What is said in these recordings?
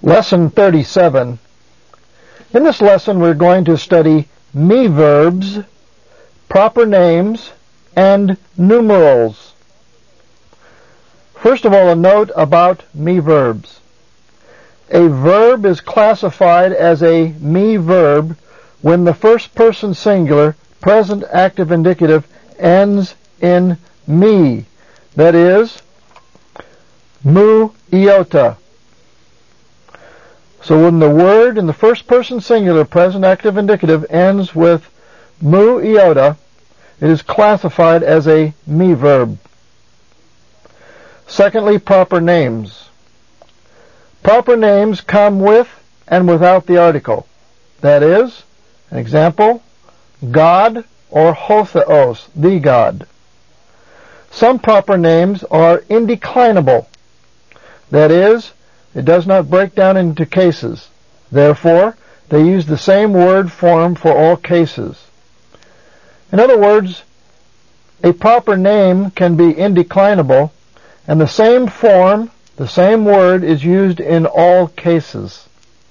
Lesson 37. In this lesson we're going to study me verbs, proper names, and numerals. First of all, a note about me verbs. A verb is classified as a me verb when the first person singular, present active indicative, ends in me. That is, mu iota. So when the word in the first person singular, present active indicative, ends with mu iota, it is classified as a me verb. Secondly, proper names. Proper names come with and without the article. That is, an example, God or hotheos, the God. Some proper names are indeclinable. That is, it does not break down into cases. Therefore, they use the same word form for all cases. In other words, a proper name can be indeclinable, and the same form, the same word, is used in all cases.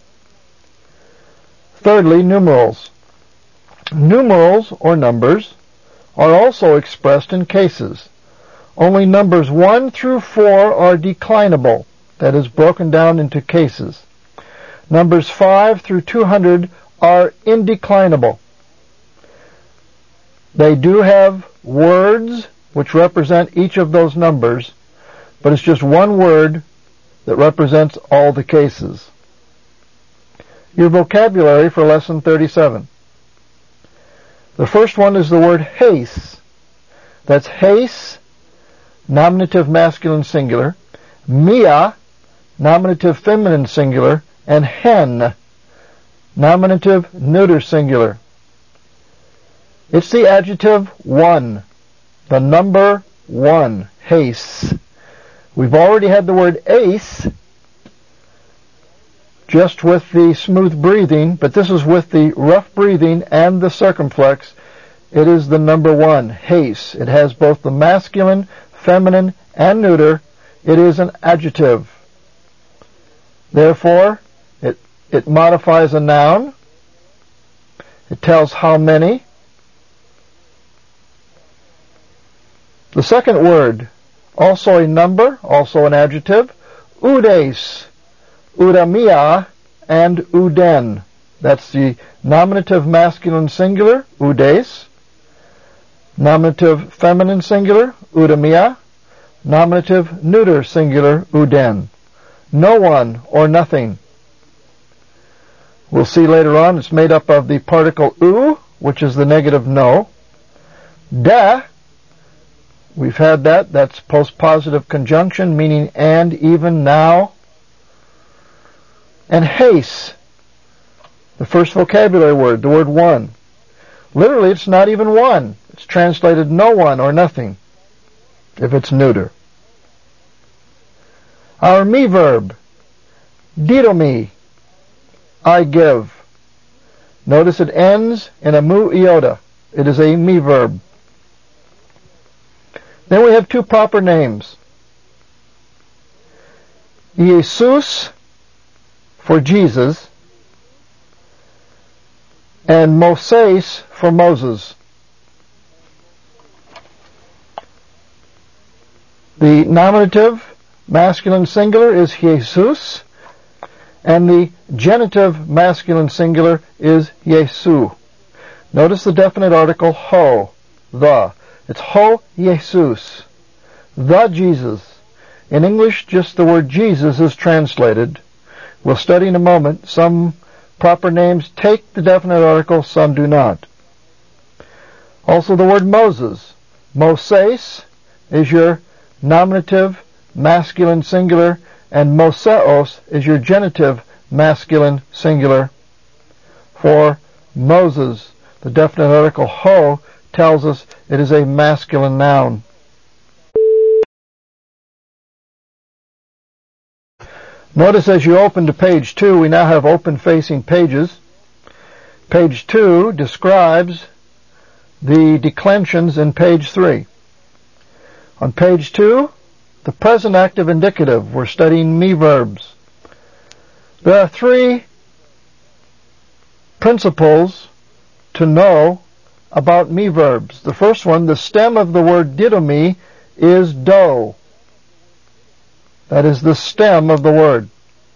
Thirdly, numerals. Numerals, or numbers, are also expressed in cases. Only numbers 1 through 4 are declinable, that is, broken down into cases. Numbers 5 through 200 are indeclinable. They do have words which represent each of those numbers, but it's just one word that represents all the cases. Your vocabulary for Lesson 37. The first one is the word haste. That's haste, nominative masculine singular, mia, nominative feminine singular, and hen, nominative neuter singular. It's the adjective one, the number 1, haste. We've already had the word ace, just with the smooth breathing, but this is with the rough breathing and the circumflex. It is the number 1, haste. It has both the masculine, feminine, and neuter. It is an adjective. Therefore, it modifies a noun. It tells how many. The second word, also a number, also an adjective, udes, udamia, and uden. That's the nominative masculine singular, udes, nominative feminine singular, udamia, nominative neuter singular, uden. No one or nothing. We'll see later on it's made up of the particle u, which is the negative no. Da, we've had that. That's postpositive conjunction, meaning and, even, now. And haste, the first vocabulary word, the word one. Literally, it's not even one. It's translated no one or nothing, if it's neuter. Our me verb, didomi, I give. Notice it ends in a mu iota. It is a me verb. Then we have two proper names. Jesus for Jesus, and Moses for Moses. The nominative masculine singular is Jesus, and the genitive masculine singular is Jesu. Notice the definite article ho, the. It's ho Jesus, the Jesus. In English, just the word Jesus is translated. We'll study in a moment. Some proper names take the definite article, some do not. Also the word Moses. Moses is your nominative masculine singular, and Moseos is your genitive masculine singular. For Moses, the definite article ho tells us it is a masculine noun. Notice as you open to page 2, we now have open-facing pages. Page 2 describes the declensions in page 3. On page 2, the present active indicative. We're studying me verbs. There are three principles to know about me verbs. The first one, the stem of the word didomi is do. That is the stem of the word.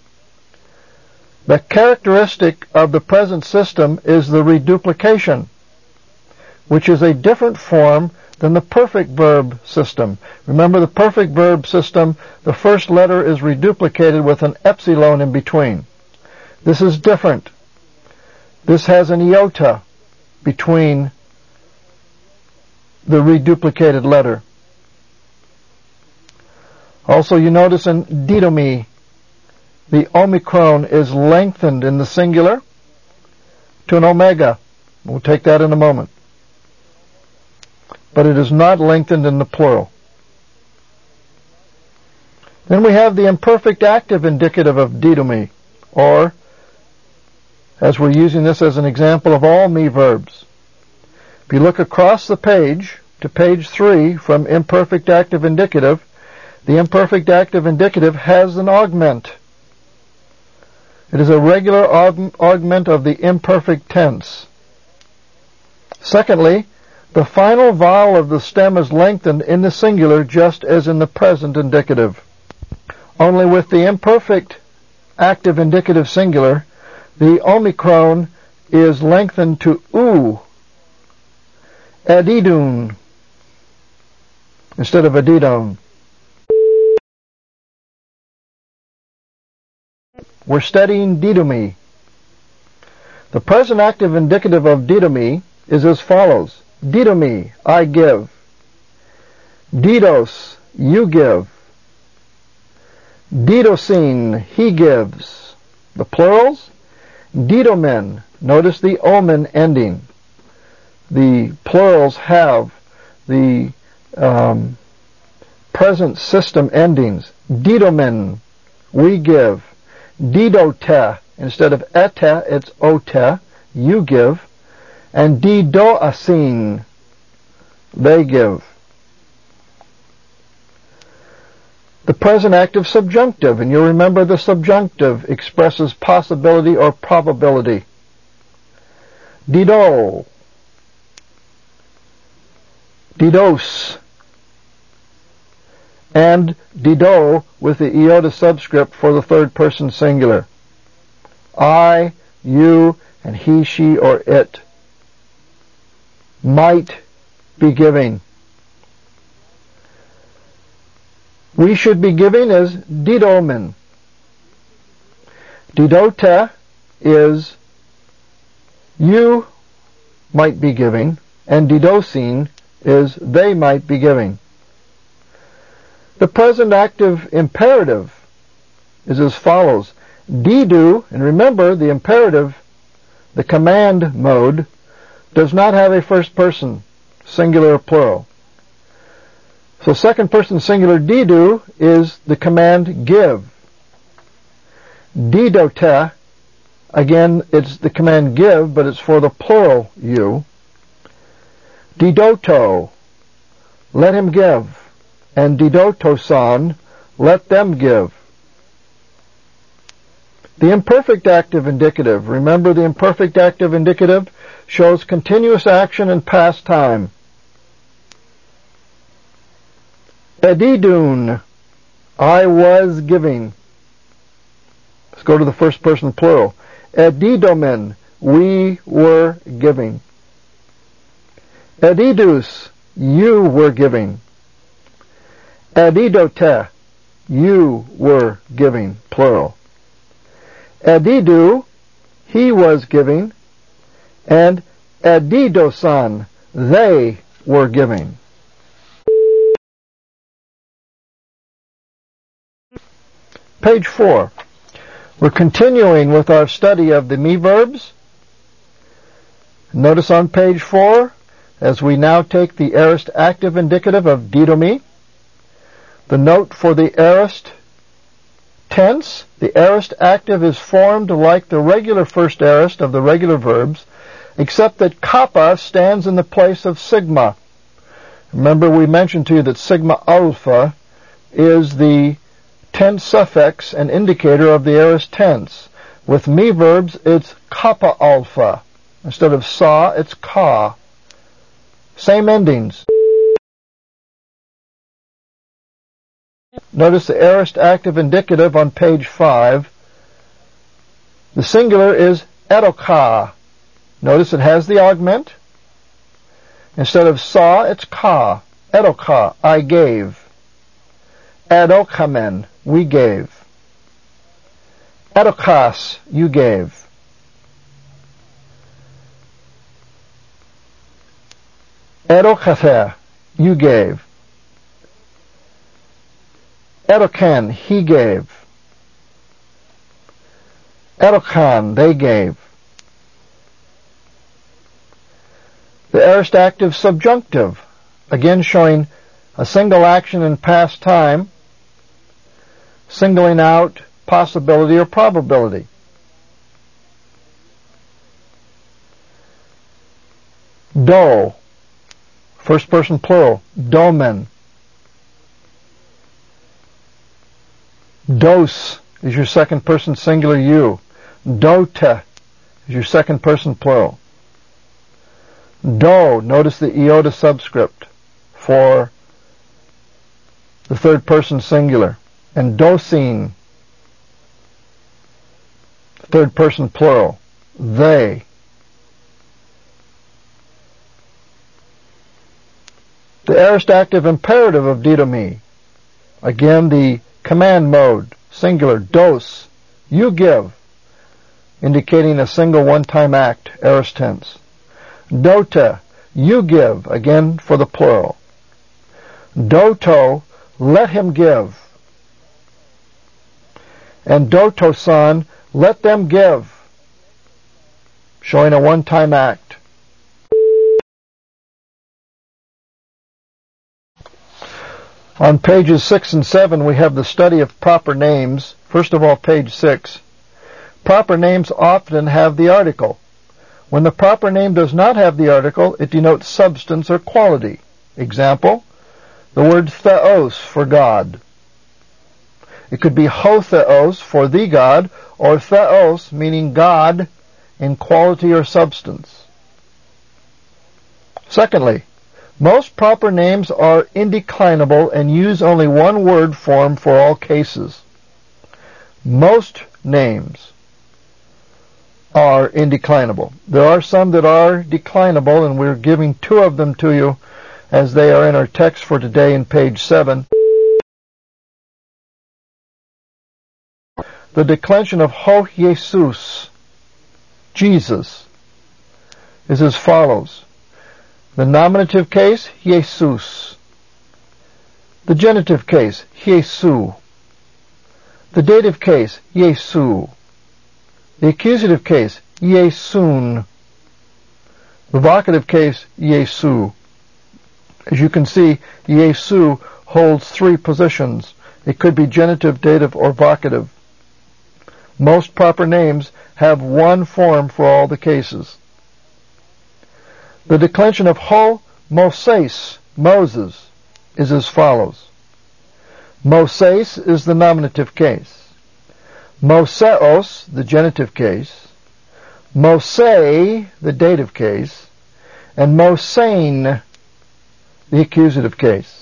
The characteristic of the present system is the reduplication, which is a different form than the perfect verb system. Remember, the perfect verb system, the first letter is reduplicated with an epsilon in between. This is different. This has an iota between the reduplicated letter. Also, you notice in didomi, the omicron is lengthened in the singular to an omega. We'll take that in a moment. But it is not lengthened in the plural. Then we have the imperfect active indicative of didomi, or, as we're using this as an example of all me verbs. If you look across the page to page 3 from imperfect active indicative, the imperfect active indicative has an augment. It is a regular augment of the imperfect tense. Secondly, the final vowel of the stem is lengthened in the singular just as in the present indicative. Only with the imperfect active indicative singular, the omicron is lengthened to oo, adidun, instead of adidon. We're studying didomi. The present active indicative of didomi is as follows. Didomi, I give. Didos, you give. Didosin, he gives. The plurals, didomen. Notice the omen ending. The plurals have the present system endings. Didomen, we give. Didote, instead of ete, it's ote, you give. And didoasin, they give. The present active subjunctive, and you'll remember the subjunctive expresses possibility or probability. Dido, didos, and dido with the iota subscript for the third person singular. I, you, and he, she, or it might be giving. We should be giving as didomen. Didote is you might be giving, and didosin is they might be giving. The present active imperative is as follows. Didu, and remember the imperative, the command mode, does not have a first person, singular or plural. So second person singular didu is the command give. Didote, again, it's the command give, but it's for the plural you. Didoto, let him give. And didotosan, let them give. The imperfect active indicative, remember the imperfect active indicative shows continuous action in past time. Edidun, I was giving. Let's go to the first person plural. Edidomen, we were giving. Edidus, you were giving. Edidote, you were giving, plural. Edidu, he was giving. And edidosan, they were giving. Page 4. We're continuing with our study of the me verbs. Notice on page 4, as we now take the aorist active indicative of didomi, the note for the aorist tense, the aorist active is formed like the regular first aorist of the regular verbs, except that kappa stands in the place of sigma. Remember we mentioned to you that sigma alpha is the tense suffix and indicator of the aorist tense. With me verbs, it's kappa alpha. Instead of sa, it's ka. Same endings. Notice the aorist active indicative on page 5. The singular is edoka. Notice it has the augment. Instead of sa, it's ka. Edoka, I gave. Edokamen, we gave. Edokas, you gave. Edokathe, you gave. Edokan, he gave. Edokan, they gave. The aorist active subjunctive, again showing a single action in past time, singling out possibility or probability. Do, first person plural, domen. Dos is your second person singular you. Dote is your second person plural. Do, notice the iota subscript for the third person singular. And dosin, third person plural. They. The aorist active imperative of didomi, again the command mode, singular, dos, you give, indicating a single one-time act, aorist tense. Dota, you give, again for the plural. Doto, let him give. And doto-san, let them give, showing a one-time act. On pages 6 and 7, we have the study of proper names. First of all, page 6. Proper names often have the article. When the proper name does not have the article, it denotes substance or quality. Example, the word theos for God. It could be ho theos for the God, or theos meaning God in quality or substance. Secondly, most proper names are indeclinable and use only one word form for all cases. Most names are indeclinable. There are some that are declinable, and we're giving 2 of them to you as they are in our text for today in page 7. The declension of ho Jesus, Jesus, is as follows. The nominative case, Jesus. The genitive case, Jesu. The dative case, Jesu. The accusative case, Jesun. The vocative case, Jesu. As you can see, Jesu holds 3 positions. It could be genitive, dative, or vocative. Most proper names have one form for all the cases. The declension of ho Moses, Moses, is as follows. Moses is the nominative case. Moseos, the genitive case. Mose, the dative case. And Mosein, the accusative case.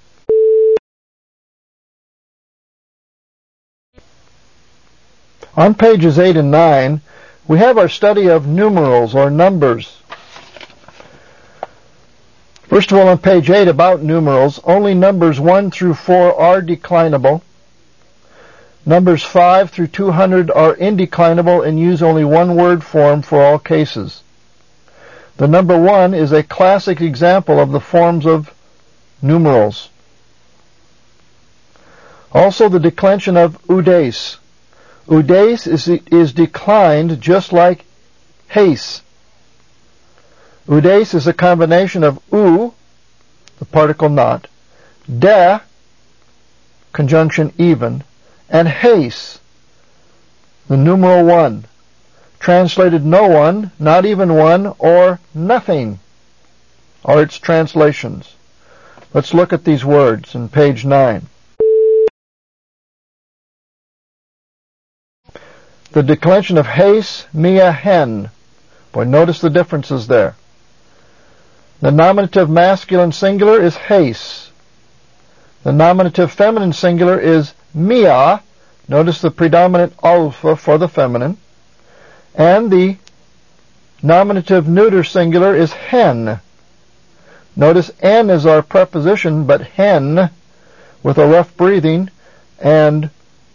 On pages 8 and 9, we have our study of numerals or numbers. First of all, on page 8, about numerals, only numbers 1 through 4 are declinable. Numbers 5 through 200 are indeclinable and use only one word form for all cases. The number 1 is a classic example of the forms of numerals. Also, the declension of udes. Udes is declined just like haste. Udes is a combination of u, the particle not, de, conjunction even, and haste, the numeral 1, translated no one, not even one, or nothing, are its translations. Let's look at these words in page 9. the declension of heis, mia, hen. Boy, notice the differences there. The nominative masculine singular is heis. The nominative feminine singular is mia. Notice the predominant alpha for the feminine. And the nominative neuter singular is hen. Notice n is our preposition, but hen, with a rough breathing and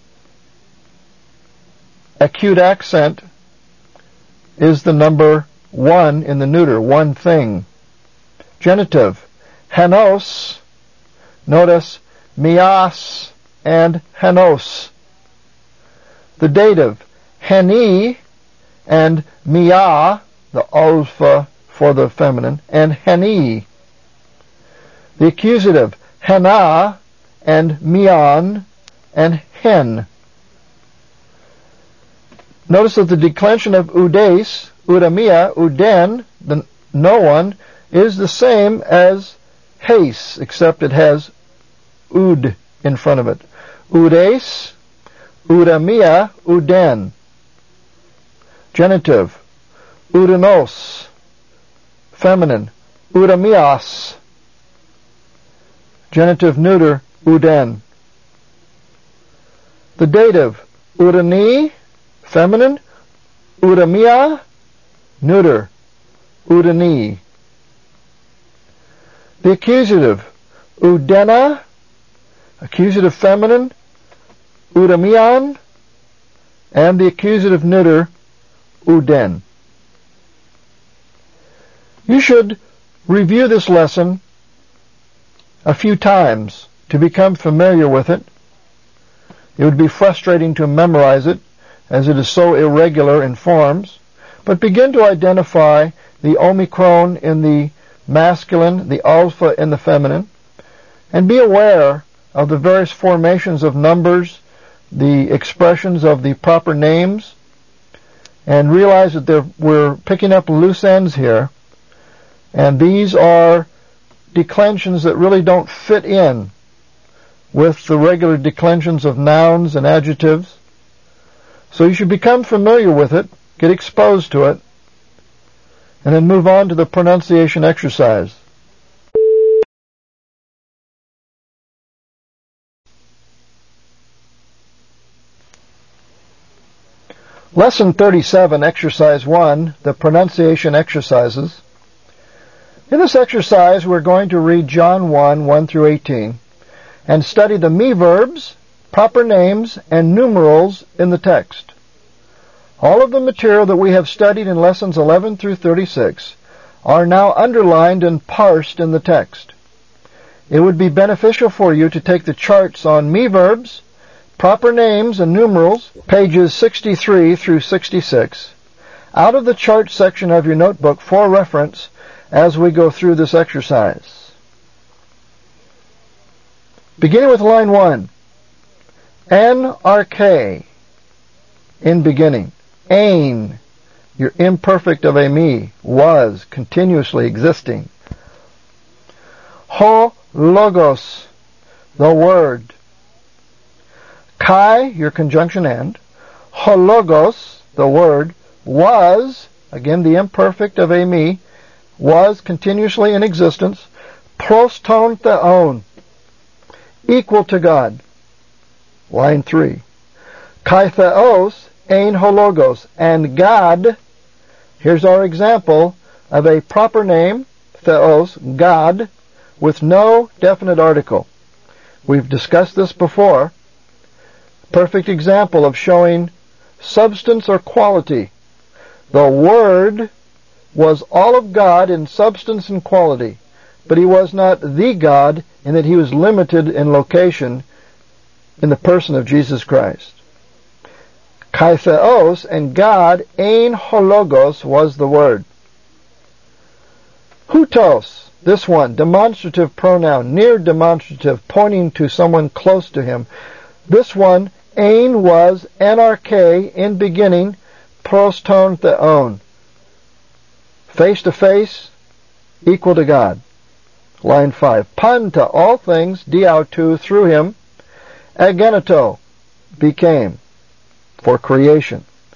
acute accent, is the number 1 in the neuter, one thing. Genitive, henos. Notice mias and henos. The dative, heni and mia, the alpha for the feminine, and heni. The accusative, hena and mian and hen. Notice that the declension of udes, udamia, uden, the no one, is the same as heis, except it has ud in front of it. Udes, udamia, uden. Genitive, udanos. Feminine, udamias. Genitive neuter, uden. The dative, udani, feminine, udamia, neuter, udani. The accusative, udena, accusative feminine, udamian, and the accusative neuter, uden. You should review this lesson a few times to become familiar with it. It would be frustrating to memorize it, as it is so irregular in forms, but begin to identify the omicron in the masculine, the alpha in the feminine, and be aware of the various formations of numbers, the expressions of the proper names, and realize that we're picking up loose ends here, and these are declensions that really don't fit in with the regular declensions of nouns and adjectives. So you should become familiar with it, get exposed to it, and then move on to the pronunciation exercise. Lesson 37, Exercise 1, the pronunciation exercises. In this exercise, we're going to read John 1, 1 through 18, and study the me verbs, proper names, and numerals in the text. All of the material that we have studied in lessons 11 through 36 are now underlined and parsed in the text. It would be beneficial for you to take the charts on me verbs, proper names, and numerals, pages 63 through 66, out of the chart section of your notebook for reference as we go through this exercise. Beginning with line 1. NRK, in beginning. Ain, your imperfect of a me, was, continuously existing. Ho logos, the word. Kai, your conjunction and. Ho logos, the word, was, again the imperfect of a me, was continuously in existence. Proston theon, equal to God. Line 3. Kai theos, ein hologos, and God. Here's our example of a proper name, theos, God, with no definite article. We've discussed this before. Perfect example of showing substance or quality. The Word was all of God in substance and quality, but he was not the God in that he was limited in location in the person of Jesus Christ. Kai theos, and God, ein hologos, was the Word. Hutos, this one, demonstrative pronoun, near demonstrative, pointing to someone close to him. This one, ein, was, NRK, in beginning, proston theon, face to face, equal to God. Line 5. Panta, all things, diautu, through him, ageneto, became, for creation.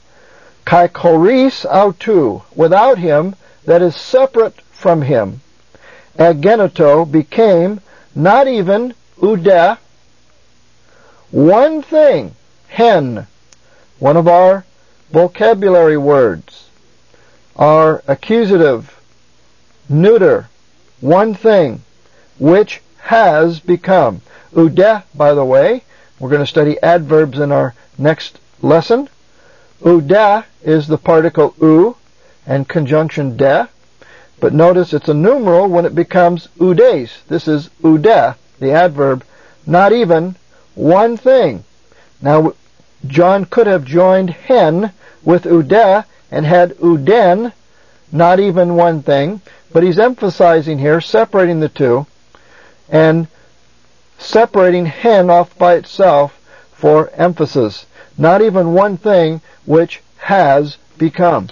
Kai choris autou, without him, that is separate from him. Ageneto became not even ude, one thing, hen, one of our vocabulary words, our accusative, neuter, one thing, which has become. Ude, by the way, we're going to study adverbs in our next lesson. Ude is the particle u and conjunction de, but notice it's a numeral when it becomes udes. This is ude, the adverb, not even one thing. Now, John could have joined hen with ude and had uden, not even one thing, but he's emphasizing here, separating the two, and separating hen off by itself for emphasis. Not even one thing which has become.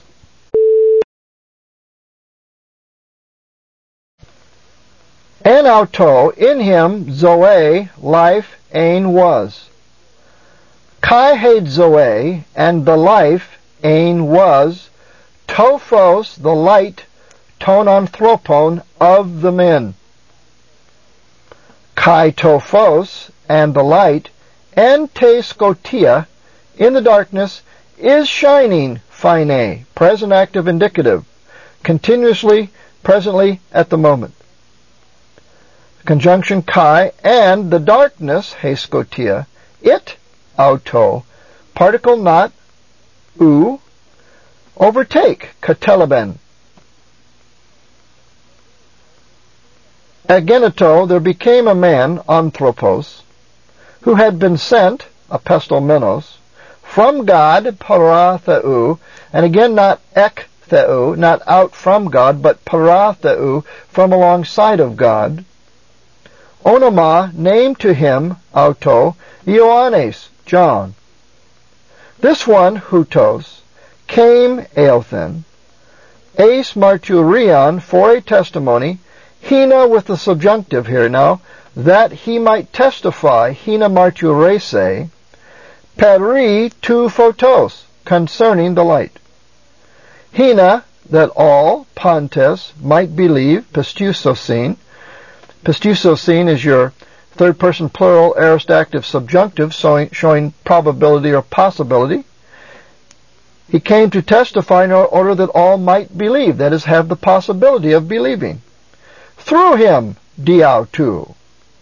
En auto, in him, zoe, life, ein was. Kai hed zoe, and the life, ein was, tophos, the light, ton anthropon, of the men. Kai tophos, and the light, and te scotia, in the darkness, is shining, phine, present active indicative, continuously, presently, at the moment. Conjunction kai, and the darkness, he scotia, it, auto, particle not, u, overtake, katelaben. Ageneto, there became a man, anthropos, who had been sent, apestomenos, from God, paratheu, and again not ek theu, not out from God, but paratheu, from alongside of God. Onoma, named to him, auto, Ioannes, John. This one, hutos, came, eothen, eis martyrion, for a testimony, hina with the subjunctive here now, that he might testify, hina martyrese, peri tu photos, concerning the light. Hina, that all, pantes, might believe, pistusosin. Pistusosin is your third-person plural aorist active subjunctive, showing probability or possibility. He came to testify in order that all might believe, that is, have the possibility of believing. Through him, diautu.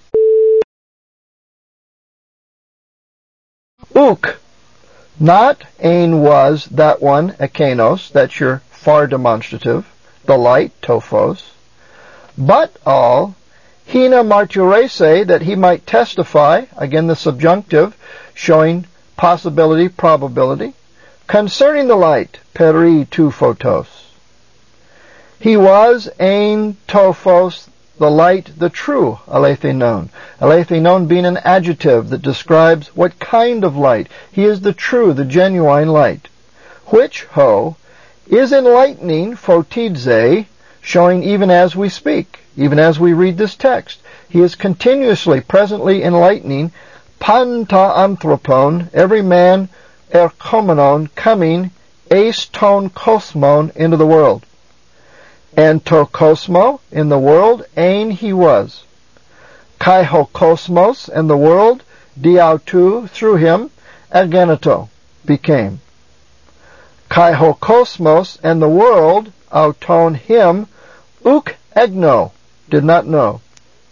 Uk, not ein was, that one, ekenos, that's your far demonstrative, the light, tophos, but all, hina martyrese, that he might testify, again the subjunctive, showing possibility, probability, concerning the light, peri tu photos. He was ein tophos, the light, the true, alethinon. Alethinon being an adjective that describes what kind of light. He is the true, the genuine light. Which, is enlightening, photidze, showing even as we speak, even as we read this text. He is continuously, presently enlightening, panta anthropon, every man, erchomenon, coming, eis ton kosmon, into the world. And to cosmo, in the world, ein he was. Kai ho cosmos, and the world, diautu, through him, ageneto, became. Kai ho cosmos, and the world, auton him, uk egno, did not know.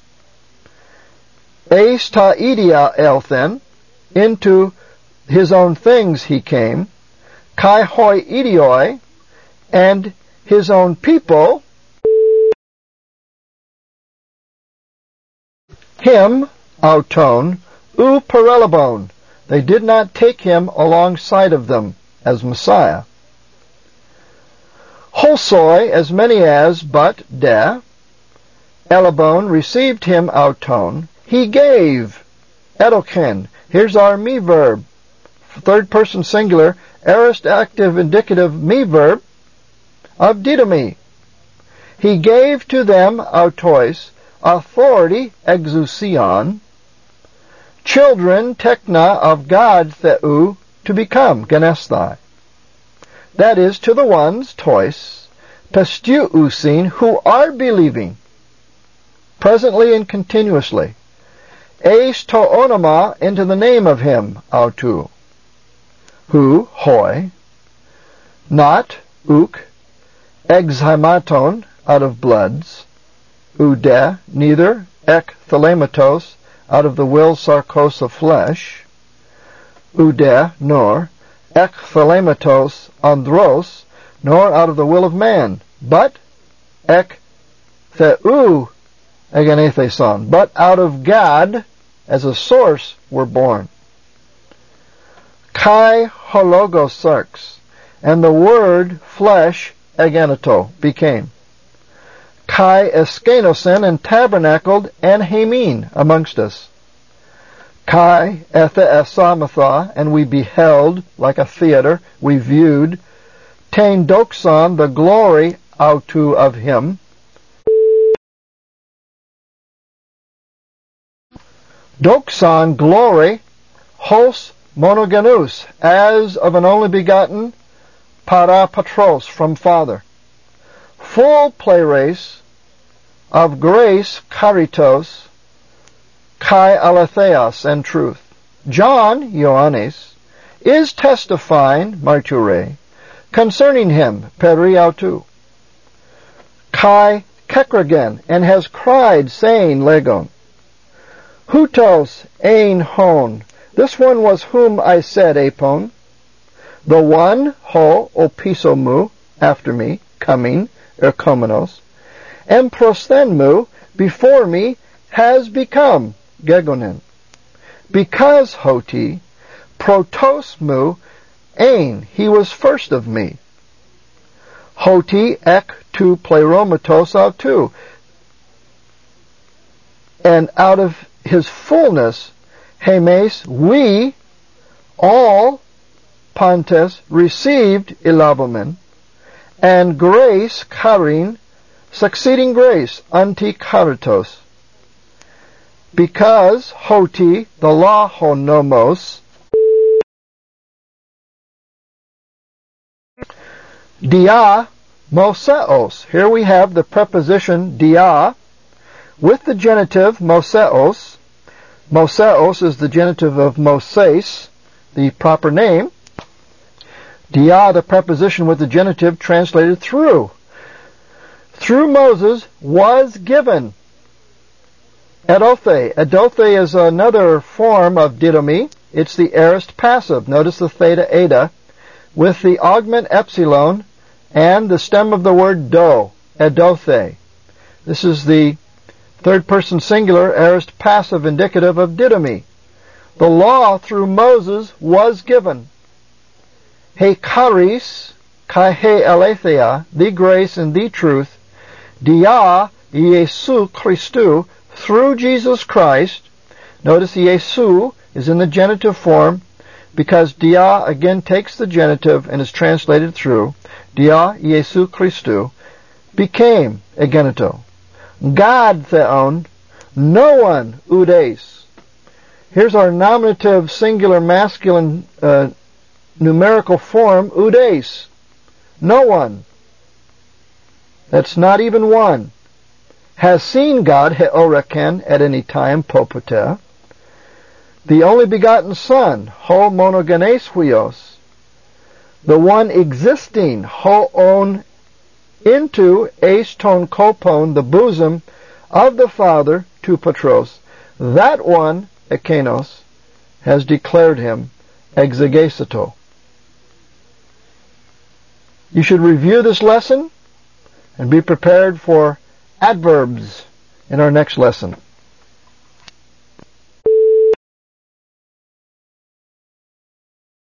Eis ta idia elthen, into his own things he came. Kai hoi idioi, and his own people, him, auton, u parelabon, they did not take him alongside of them as Messiah. Holsoi, as many as, but, de, elabon, received him auton, he gave, edoken, here's our me verb, third person singular, aorist active indicative me verb, of didomi. He gave to them, autois, authority, exousion, children, tekna, of God, theu, to become, genesthai. that is, to the ones, tois, pistuusin, who are believing, presently and continuously, eis to onoma, into the name of him, autu, who, hoi, not, uk, exhymaton, out of bloods, ude, neither, ek thelematos, out of the will sarkos of flesh, ude, nor, ek thelematos andros, nor out of the will of man, but ek theou egenetheson, but out of God as a source were born. Kai hologos sarx, and the word flesh egeneto became. Kai eskenosen, and tabernacled and hamin amongst us. Kai ethe esamatha, and we beheld, like a theater, we viewed, tain doxon, the glory autu of him. Doxon, glory, hos monogenous, as of an only begotten, para patros, from Father. Full plays of grace, charitos, kai aletheos, and truth. John, Ioannes, is testifying, martyre, concerning him, periautu, kai kekragen, and has cried, saying, legon, hutos ein hon, this one was whom I said, apon, the one, ho, opisomu, after me, coming, erkomenos, and prosthenmu, before me, has become, gegonen, because hoti, protosmu, ein, he was first of me. Hoti ek tu pleromatos autu, and out of his fullness, hemes, we, all, pantes, received elabomen, and grace, charin, succeeding grace, anti charitos. Because hoti, the law honomos, dia moseos. Here we have the preposition dia with the genitive moseos. Moseos is the genitive of Moses, the proper name. Dia, the preposition with the genitive, translated through. Through Moses was given. Edothe. Edothe is another form of didomi. It's the aorist passive. Notice the theta eta with the augment epsilon and the stem of the word do. Edothe. This is the third person singular aorist passive indicative of didomi. The law through Moses was given. He charis, kai he aletheia, the grace and the truth, dia Jesu Christu, through Jesus Christ. Notice Jesu is in the genitive form because dia again takes the genitive and is translated through. Dia Jesu Christu became egeneto. God theon, no one udes. Here's our nominative singular masculine numerical form, udes. No one. That's not even one. Has seen God, heoraken, at any time, popote. The only begotten Son, ho monogenes huios. The one existing, ho on, into eis ton kopon, the bosom of the Father, tu patros. That one, ekenos, has declared him exegesato. You should review this lesson and be prepared for adverbs in our next lesson.